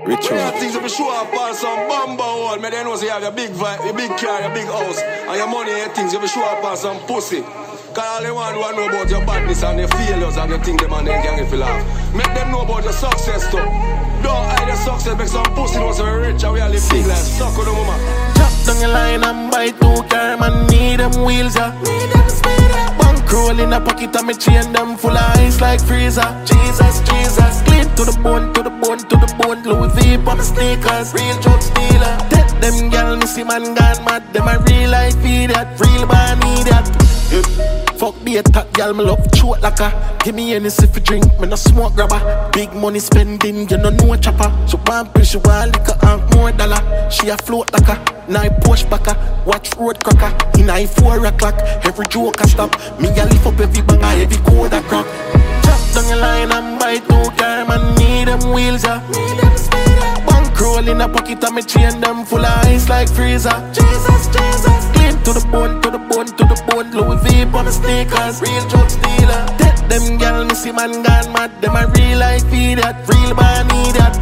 Ritual. When things if you show up on some bumbo hole, me then know say you have your big vibe, your big car, your big house, and your money and things. If you show up on some pussy, cause all they want to know about your badness and your failures and your things them and then gang if you laugh. Make them know about your success too. Don't hide your success, make some pussy know so we rich and we all live big life. Suck with the woman. Chop down your line and buy 2 car, man, need them wheels, yeah. Need them speed, yeah. Bank roll in a pocket and me chain them full of ice like freezer. Jesus, Jesus, clean to the bone, to the bone, to the bone. Louis V on the sneakers, real drug dealer. Take them gal, me see man gone mad. Them a real life idiot, real man idiot. Fuck be a top gal, me love short like a. Give me any sip for drink, me no smoke grabber. Big money spending, you no chopper. She want pill, she want liquor and more dollar. She a float like a, now push backer. Watch road cracker, in a 4 o'clock. Every joke a stop, me a lift up every banger, every code a crack. Chop down your line and buy 2 car, man, need them wheels, yeah. Need them speed, yeah. Bank roll in a pocket and me chain them full of ice like freezer. Jesus, Jesus, clean to the bone, to the bone, to the bone. Louis V on the sneakers, real drug dealer. Take them gal, me see man gone mad. Them a real life idiot, real man idiot.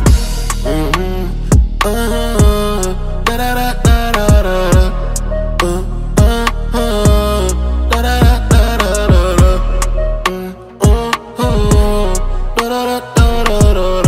Da da da da da da. Da da da da da da. Da da da da da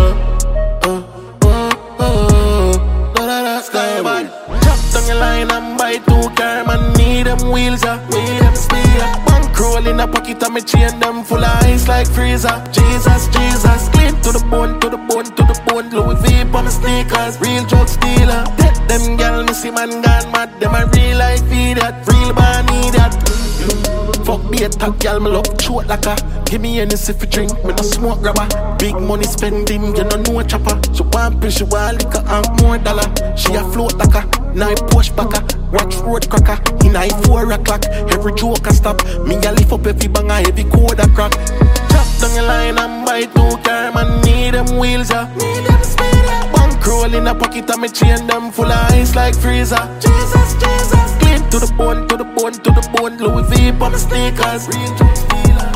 da. Skyman, chop down your line and buy 2 car, man, need them wheels, yeah. Need them speed, yeah. Bank roll in a pocket and me chain them full of ice like freezer. Jesus, Jesus, clean to the bone, to the bone, to the bone. Louis V on the sneakers, real drug dealer. Take them gal, me see man gone mad. Them a real life idiot, real man idiot. Fuck be a top gal, me love short like a. Give me any sip for drink, me no smoke grabber. Big money spending, you no chopper. She want pill, she want liquor and more dollar. She a float like a, now push backer. Watch road cracker, in a 4 o'clock. Every joke a stop, me a lift up every banger, every code a crack. Chop down your line and buy 2 car, man, need them wheels, yeah. Need them speed, yeah. Bank roll in a pocket and me chain them full of ice like freezer. Jesus, Jesus, clean to the bone, to the bone, to the bone. Louis V on the sneakers, real drug dealer.